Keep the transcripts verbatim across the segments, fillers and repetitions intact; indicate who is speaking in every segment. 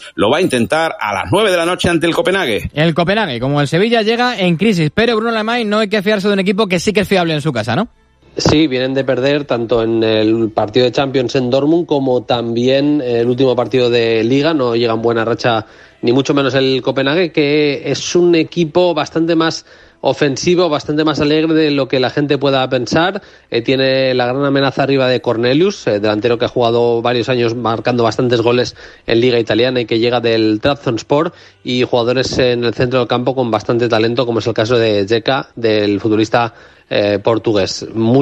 Speaker 1: lo va a intentar a las nueve de la noche ante el Copenhague.
Speaker 2: El Copenhague, como el Sevilla, llega en crisis, pero Bruno Lamay no hay que fiarse de un equipo que sí que es fiable en su casa, ¿no?
Speaker 3: Sí, vienen de perder tanto en el partido de Champions en Dortmund como también el último partido de Liga. No llega en buena racha ni mucho menos el Copenhague, que es un equipo bastante más ofensivo, bastante más alegre de lo que la gente pueda pensar. Eh, tiene la gran amenaza arriba de Cornelius, eh, delantero que ha jugado varios años marcando bastantes goles en Liga Italiana y que llega del Trabzonspor, y jugadores en el centro del campo con bastante talento, como es el caso de Dzeka, del futbolista Eh, portugués.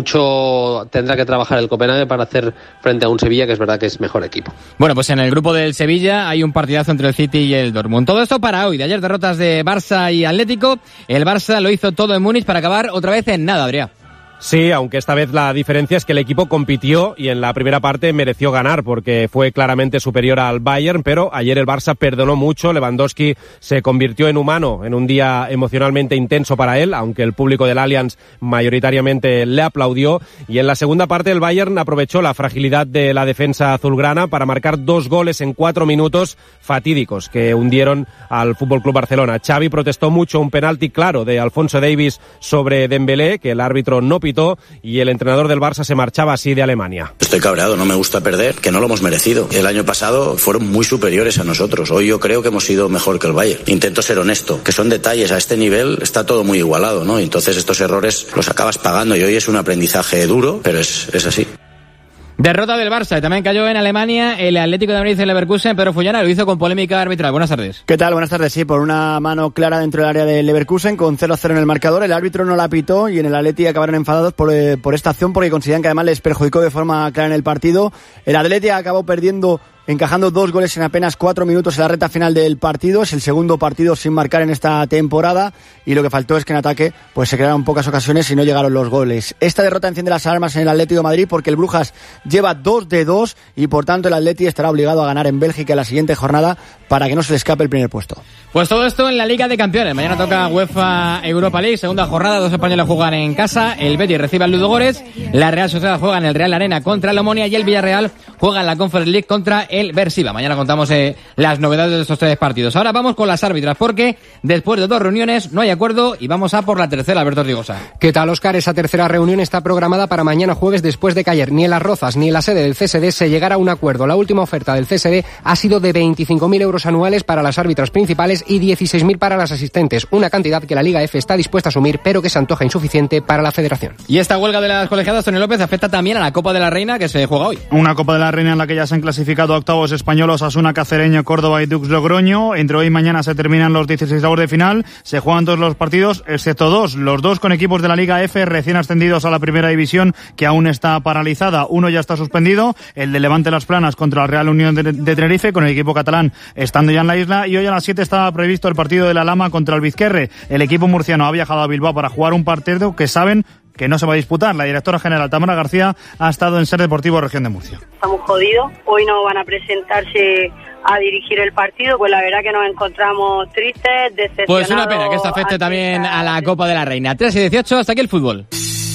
Speaker 3: Mucho tendrá que trabajar el Copenhague para hacer frente a un Sevilla que es verdad que es mejor equipo.
Speaker 2: Bueno, pues en el grupo del Sevilla hay un partidazo entre el City y el Dortmund. Todo esto para hoy. De ayer derrotas de Barça y Atlético. El Barça lo hizo todo en Múnich para acabar otra vez en nada, Adrián.
Speaker 4: Sí, aunque esta vez la diferencia es que el equipo compitió y en la primera parte mereció ganar porque fue claramente superior al Bayern, pero ayer el Barça perdonó mucho. Lewandowski se convirtió en humano en un día emocionalmente intenso para él, aunque el público del Allianz mayoritariamente le aplaudió, y en la segunda parte el Bayern aprovechó la fragilidad de la defensa azulgrana para marcar dos goles en cuatro minutos fatídicos que hundieron al F C Barcelona. Xavi protestó mucho un penalti claro de Alphonso Davies sobre Dembélé, que el árbitro no pitó, y el entrenador del Barça se marchaba así de Alemania.
Speaker 5: Estoy cabreado, no me gusta perder, que no lo hemos merecido. El año pasado fueron muy superiores a nosotros. Hoy yo creo que hemos sido mejor que el Bayern. Intento ser honesto, que son detalles. A este nivel está todo muy igualado, ¿no? Entonces estos errores los acabas pagando, y hoy es un aprendizaje duro, pero es, es así.
Speaker 2: Derrota del Barça, y también cayó en Alemania el Atlético de Madrid y el Leverkusen. Pedro Fullana lo hizo con polémica arbitral. Buenas tardes.
Speaker 6: ¿Qué tal? Buenas tardes. Sí, por una mano clara dentro del área del Leverkusen, con cero a cero en el marcador. El árbitro no la pitó y en el Atleti acabaron enfadados por, eh, por esta acción, porque consideran que además les perjudicó de forma clara en el partido. El Atleti acabó perdiendo, encajando dos goles en apenas cuatro minutos en la recta final del partido. Es el segundo partido sin marcar en esta temporada, y lo que faltó es que en ataque pues se crearon pocas ocasiones y no llegaron los goles. Esta derrota enciende las alarmas en el Atlético de Madrid, porque el Brujas lleva dos de dos y por tanto el Atleti estará obligado a ganar en Bélgica en la siguiente jornada para que no se le escape el primer puesto.
Speaker 2: Pues todo esto en la Liga de Campeones. Mañana toca UEFA Europa League, segunda jornada. Dos españoles juegan en casa. El Betis recibe al Ludogorets. La Real Sociedad juega en el Real Arena contra el Omonia, y el Villarreal juega en la Conference League contra el Versiva. Mañana contamos eh, las novedades de estos tres partidos. Ahora vamos con las árbitras, porque después de dos reuniones no hay acuerdo y vamos a por la tercera. Alberto Ortigosa.
Speaker 7: ¿Qué tal, Óscar? Esa tercera reunión está programada para mañana jueves, después de que ayer ni en Las Rozas ni en la sede del C S D se llegara a un acuerdo. La última oferta del C S D ha sido de veinticinco mil euros anuales para las árbitras principales y dieciséis mil para las asistentes, una cantidad que la Liga F está dispuesta a asumir, pero que se antoja insuficiente para la Federación.
Speaker 2: Y esta huelga de las colegiadas, Tony López, afecta también a la Copa de la Reina, que se juega hoy.
Speaker 8: Una Copa de la Reina en la que ya se han clasificado a octavos españolos Osasuna, Cacereño, Córdoba y Dux Logroño. Entre hoy y mañana se terminan los dieciseisavos de final. Se juegan todos los partidos, excepto dos, los dos con equipos de la Liga F recién ascendidos a la primera división, que aún está paralizada. Uno ya está suspendido, el de Levante Las Planas contra la Real Unión de, de Tenerife, con el equipo catalán estando ya en la isla. Y hoy a las siete estaba previsto el partido de la Lama contra el Vizquerre. El equipo murciano ha viajado a Bilbao para jugar un partido que saben que no se va a disputar. La directora general Tamara García ha estado en Ser Deportivo Región de Murcia.
Speaker 9: Estamos jodidos, hoy no van a presentarse a dirigir el partido, pues la verdad que nos encontramos tristes, decepcionados.
Speaker 2: Pues una pena que esto afecte también a la Copa de la Reina. tres y dieciocho, hasta aquí el fútbol.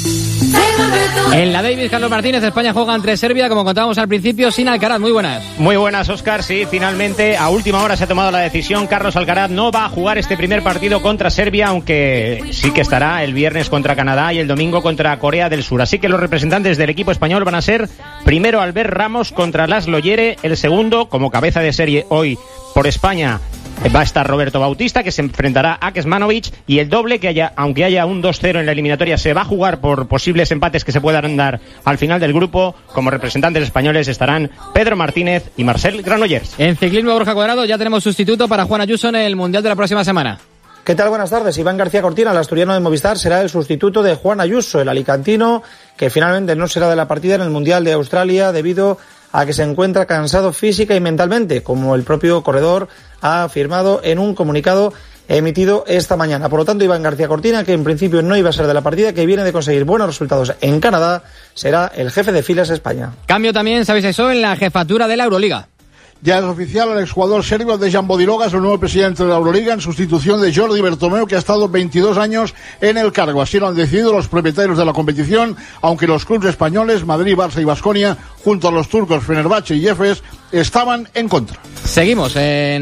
Speaker 2: En la Davis, Carlos Martínez, España juega entre Serbia, como contábamos al principio, sin Alcaraz. Muy buenas.
Speaker 10: Muy buenas, Óscar. Sí, finalmente a última hora se ha tomado la decisión. Carlos Alcaraz no va a jugar este primer partido contra Serbia, aunque sí que estará el viernes contra Canadá y el domingo contra Corea del Sur. Así que los representantes del equipo español van a ser primero Albert Ramos contra Laszlo Yere, el segundo como cabeza de serie hoy por España va a estar Roberto Bautista, que se enfrentará a Kecmanovic, y el doble, que haya, aunque haya un dos cero en la eliminatoria, se va a jugar por posibles empates que se puedan dar al final del grupo. Como representantes españoles estarán Pedro Martínez y Marcel Granollers.
Speaker 2: En ciclismo, Borja Cuadrado, ya tenemos sustituto para Juan Ayuso en el Mundial de la próxima semana.
Speaker 11: ¿Qué tal? Buenas tardes. Iván García Cortina, el asturiano de Movistar, será el sustituto de Juan Ayuso, el alicantino, que finalmente no será de la partida en el Mundial de Australia debido a que se encuentra cansado física y mentalmente, como el propio corredor ha afirmado en un comunicado emitido esta mañana. Por lo tanto, Iván García Cortina, que en principio no iba a ser de la partida, que viene de conseguir buenos resultados en Canadá, será el jefe de filas España.
Speaker 2: Cambio también, sabéis eso, en la jefatura de la Euroliga.
Speaker 12: Ya es oficial, el exjugador serbio Dejan Bodiroga es el nuevo presidente de la Euroliga en sustitución de Jordi Bertomeu, que ha estado veintidós años en el cargo. Así lo han decidido los propietarios de la competición, aunque los clubes españoles, Madrid, Barça y Baskonia, junto a los turcos Fenerbahce y Efes, estaban en contra.
Speaker 2: Seguimos en